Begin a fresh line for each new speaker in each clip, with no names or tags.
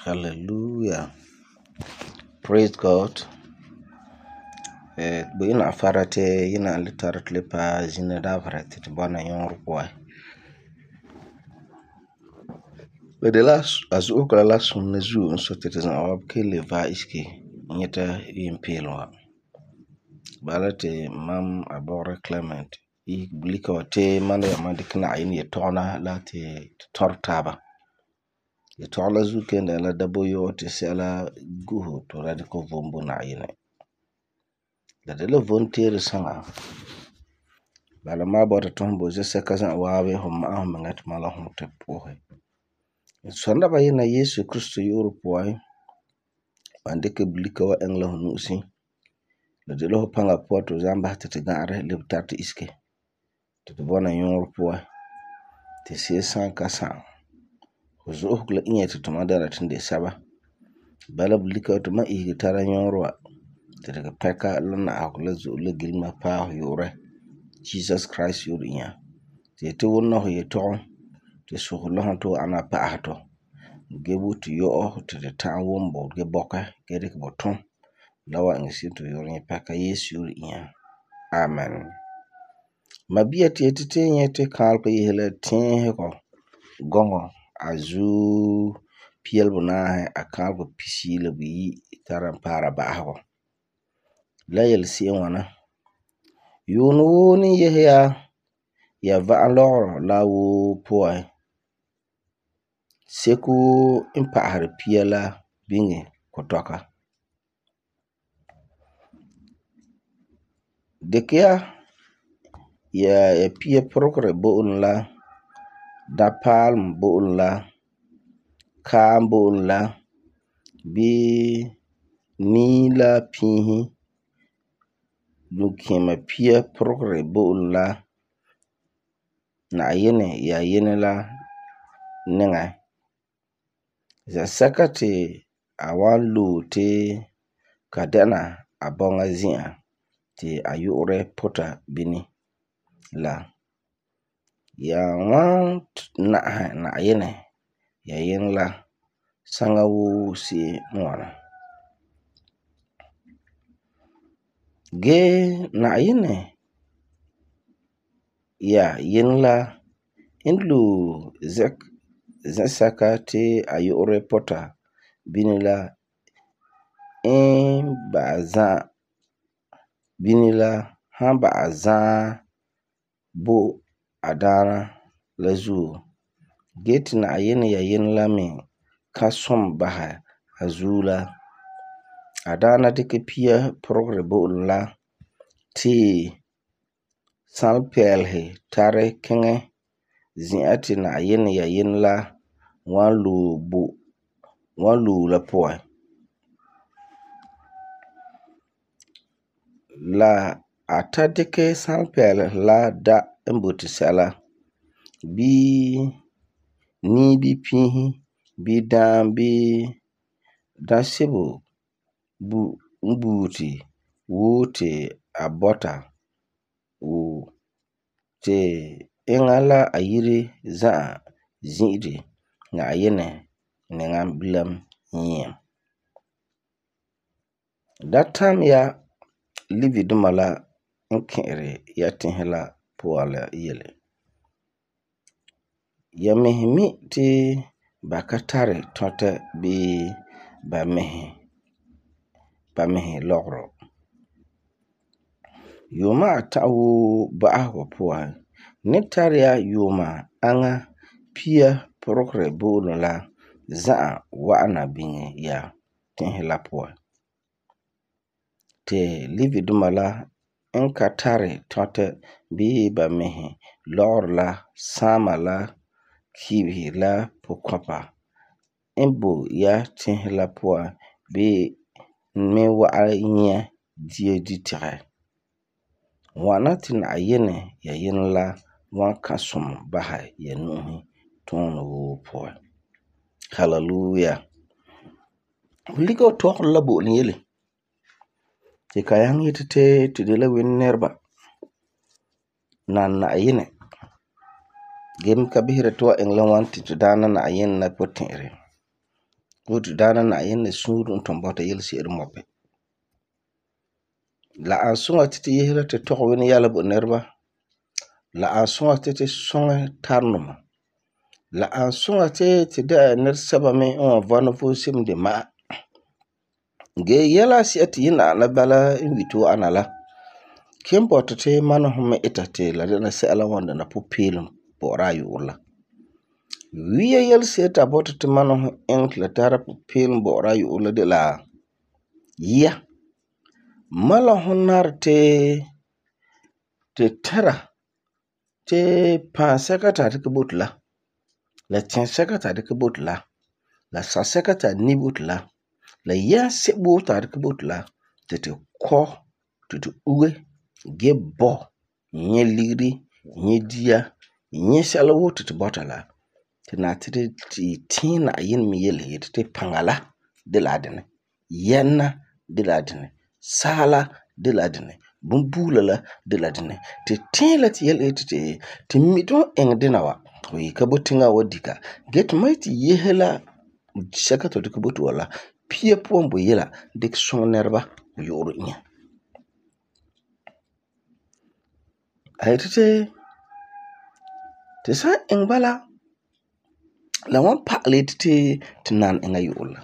Hallelujah. Praise God. Bu ina farate yana litar klipa zina da farate to bana yon boy. But the last as ukra last one zu so titizan awab ke leva iski nyeta yimpelwa. Balate mam abore Clement I blika wate mana ya mandikna ayini yetona lati tortaba. Yetola zu kenda la dabo yo te sela guhu to radiko vombo na ayini. La de la volontaire sanga bala ma bota tombo je sekaza wawe hom ahom ngat mala hom te pohe sonda ba yina Yesu Kristo yoro poe bande ke blika wa engla honusi la de lo panga poto zamba te gare le tata iske te bona yoro poe te se sanka san hozo hukla inyete to madara tinde saba bala blika to ma igitara yoro te daga peka lana akula zo le gilma pa yore Jesus Christ yurinya te to wonno ho yeto te so lo to ana pa to gebu to yo to the town wombo ge boka ge de boton lawa ngisi to yurinya pa ka Yesu yurinya amen mabia te nyete kal ko yele tin ko gongo azu piel bona akal ko pisi le bi taram para ba ho la yel si wana yunu ni yehya ya va lor lawo poe seku impahar piela bingi kotoka dekia ya pie progre boon la da palm boon la kam boon la bi ni la pihi lukima pie progre boon la na yene ya yene la ninga za sakati awan lu te kadana abonga zia te ayure pota bini la ya wan na yene ya yen la sanga wu si mwana ge na yene ya yen la inlu zaka te ayure pota bini la in baza bini la hamba azan bo adana lazu gate na ayene ya yen la mi kasom baha azula adana dike pia progre bo la ti salpelhe tare kenge ziati na ayene ya yen la walu la poe la atadike salpel la da embuti sala bi ni bi pihi bi dan bi da sibu bu mbuti wote abota u te engala ayiri za zidi na ayene ngam bilam nyem that time ya livi dumala nkere ya tinhela poala yele ya mehimi ti bakatare tote bi ba mehe logro yoma atawu ba ahwa poa netaria yoma anga pia progre bolo la za waana binye ya tinhela poa te livi dumala nkatare tote bi ba mehe lor la sama la kibi la pokwapa embo ya tinhela poa bi me wa nya die ditire wana tin ayene ya yen la wan kasum baha ya nuhi ton wo poa hallelujah ligo to labo ni yele te kayang yitete te de la wen nerba nan na ayene gem kabihira to englan wanti to dana na ayene na potere wotu dana na yin sunu tombota yel sir mope la an sunga titi yehla te to wen yala bo nerba la an sunga titi songa tarnuma la an sunga te da ner saba me on vana fo sim de ma ge yala si ati ina la bala invito anala kembo te mano home itate la dana se ala wanda na pupilum bo rayu ulla wiya yel seta bota te mano enk la tara pupilum bo rayu ulla de la ya mala honar te tara te pa sekata te kabutla la tin sekata te kabutla la sa sekata ni butla la ya sebo ta te kabutla te ko te uwe ge bo nye ligri nye dia nye salawo te botala te na te tina yin mi yele te pangala de ladene yenna de ladene sala de ladene bumbulala de ladene te tela ti yele te midon eng dinawa wi kabotinga wadika get mighty yehela sakato de kabotu wala pie pombo yela dik sonerba yoro nya aytete te sa eng bala la wan pakle te nan enga yola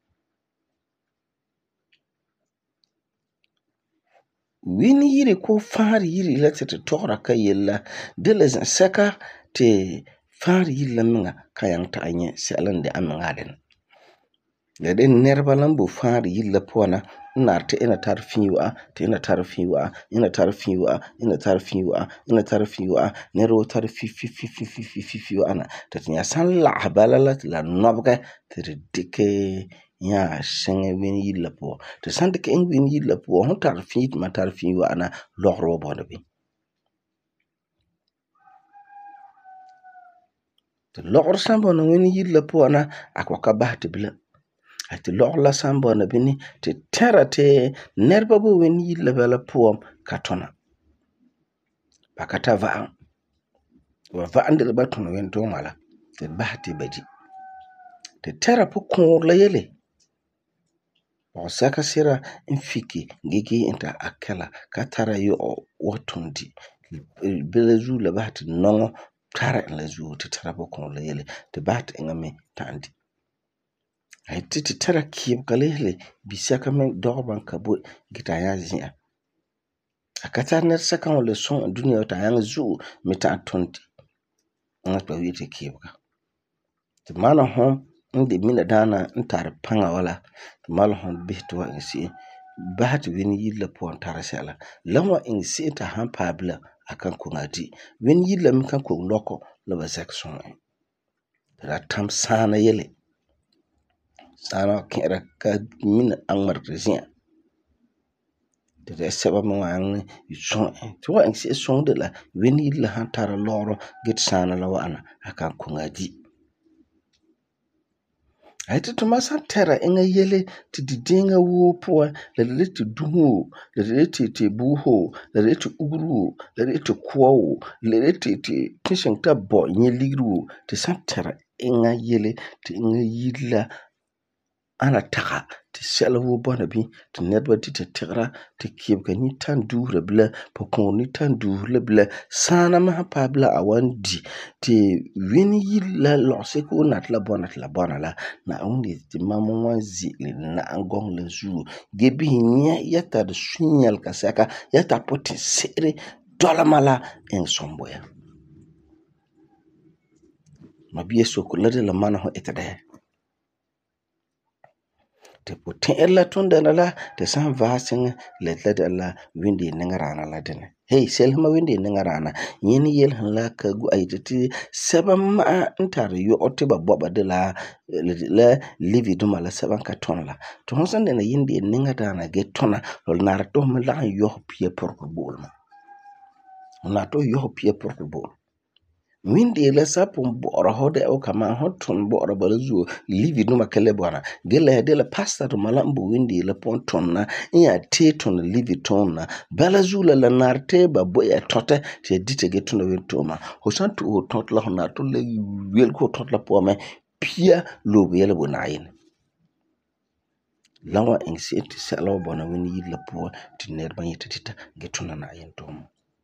wini yiri ko fari yiri la te tora ka yella de la saka te fari yiri la minga kayang ta anye selan de amanga den la den nerba lambo fari yiri la pona narte ina tarfiwa te ina tarfiwa ina tarfiwa ina tarfiwa ina tarfiwa nero tarfi ana tatinya san la habala la nobga te dike ya senge win yilla po te sande ke win yilla po hon tarfi ma tarfi wa ana logro bodo bi te logro sambo no win yilla po ana akwaka bahti bila ati logla sambo na bini te terate nerba bo win yilla bela po katona bakata va andel batuna wen to mala te bahti baji te tera po kon la yele o saka sira infiki gigi inta akela katara yo wotundi belezu la bahti nongo tara la zu te tera po kon la yele te bahti ngame tandi ay titi tera kiyeb kalele bisaka men dorban kabo gita ya zia akata ner saka wala son duniya ta yang zu meta tonti ngapa wite kiyebka te mana hon inde mina dana ntar panga wala mal hon bihto insi bahati win yilla pon tarasela lamwa insi ta han pabla akan ko ngati win yilla mi kan ko loko lo ba section ra tam sana yele sana kera ka min angmar rezia de seba mo ang son to wa insi son de la win yilla han tar loro git sana la wana akan ko ngati ay to masa tera enga yele ti didinga wo po la le ti duho la le ti buho la le ti uguru la le ti kwawo la le ti kishin ta bo nye liru ti san tera enga yele ti enga yilla ana taka ti sela wo bona bi ti nedba ti tera ti kibga ni tan dura bla pokon ni tan dura bla sana ma pa bla awandi ti wini yilla lose ko natla bona la na undi ti mamu wanzi na angong la zu gebi nya yata de sunyal kasaka yata poti sere dola mala en somboya mabiye sokula de la mana ho etade te putin ella tunda la te san vasin le de la windi ningarana la dene hey selma windi ningarana yini yel la ka gu ayiti seban ma ntar yo otiba boba de la livi duma la seban ka ton la to hosan de na yindi ningarana ge tona lol nar to ma la yo pie porko bol na to yo pie porko bol windi la sapon bora hode o kama hotun bora balazu livi numa kele bwana gele de la pasta to malambo windi la ponton na ya teton livi tonna balazu la narte ba boya tote te dite getuna wentoma hosantu o tot la hona to le wel ko tot la pome pia lo yele bonayin lawa en se ti sala bona wini yilla po ti nerba yitita getuna na yen tom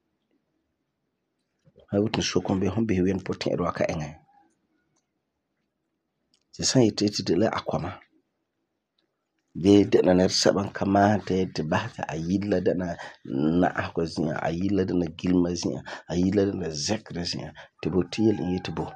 ha wutin sokombe hombe wen potin ro ka enga ti san yititi de la akwama de na ner saban kama te bahta ayilla da na akwazin ayilla da na gilmazin ayilla da na zakrazin te botil yitbo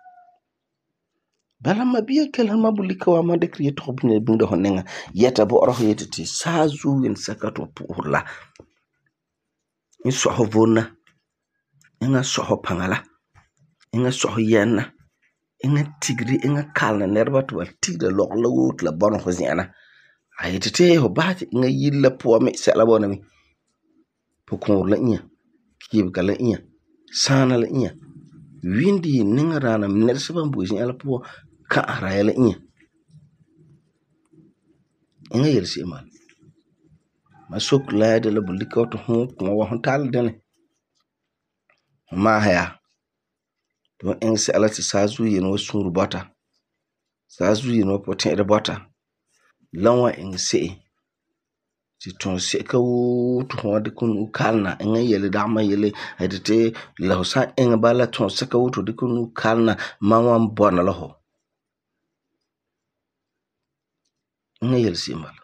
bala mabiya kelan mabulika wa ma de kriye to bine binde honenga yeta bo oro yetiti sazu wen sakato purla in soho vonna inga soho pangala inga soho yenna inga tigri inga kalna nerba to wal tigre lokla wut la bon ho zina ayetete ho baati inga yilla po me sala bona mi pokon la inya kib kala inya sana la inya windi ninga rana ner saban buzin ala po ka arayala inya inga yelsi imal masuk la de la bulika to ho ko wa tal dene ma haya to en se ala ti sazu yeno suru bota sazu yeno potin de bota lawa en se ti ton se ka wu to ho de kun kalna en yele da ma yele adete la hosa en bala ton se ka wu to de kun kalna ma wan bona la ho en yele si mal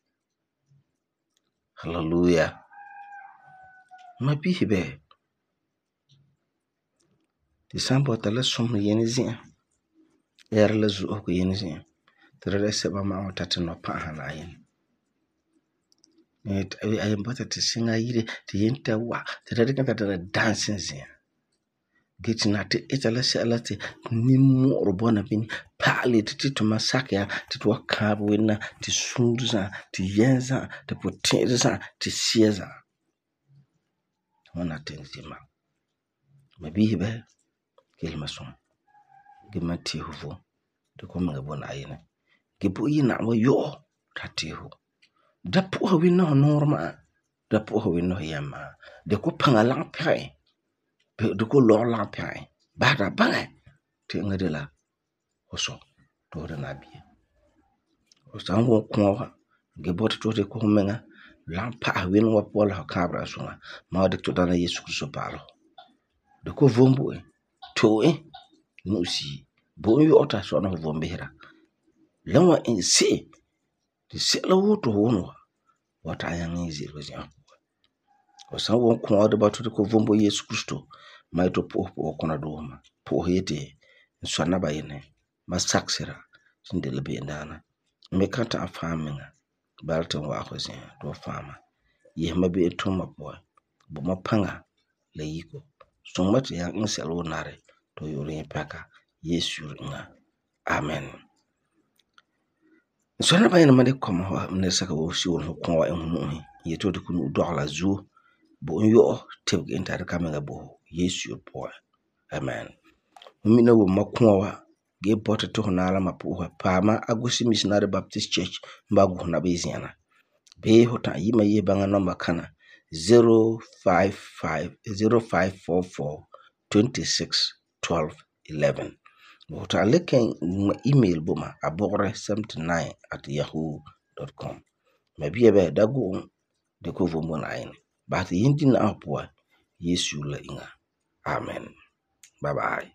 hallelujah ma bihibe ti sambo ta la som yeni zin er la zu ko yeni zin tere se ba ma wata no pa hana yin ay mbata ti singa yire ti yenta wa tere kan ta dancing zin getina te etala se alate ni mo robona bin pale ti to masaka ti to kabu wina ti sunduza ti yenza ti poteza ti sieza wana tenzima mabihibe kelma son gemati huvo de ko mga bona ayina gebu yina wa yo tatihu da po wina norma da po wina yama de ko pangala pai de ko lo la pai bada banga te ngadela oso to da nabi o sango ko gebot to de ko menga lampa win wa pola kabra suma ma de to dana yesu kristo palo de ko vombu to nusi bo yo ota so na vombera lawa en se ti se la woto wono wata yang izi rozia o sango ko de batu de ko vombu yesu kristo mai to po na do ma po hete so na bayene masaksira sindele be ndana me kanta afaminga balton wa ko sin do fama ye mabe tuma boy bo mapanga le yiko so mati yang inselo nare to yore paka yesu nga amen so na bayina made koma wa ne saka wo si won ko wa enu ye to de kunu do ala zu bo yo tebge intar kamanga bo yesu boy amen mina wo makwa ge bota to na ala mapuha pama agusi missionary baptist church mbagu na beziana be hota yima ye banga number kana 0544261211 hota leken email buma abore79@yahoo.com mabiya be dagu de ko vomo na ayin ba ti yindi na apwa yesu la inga amen bye bye.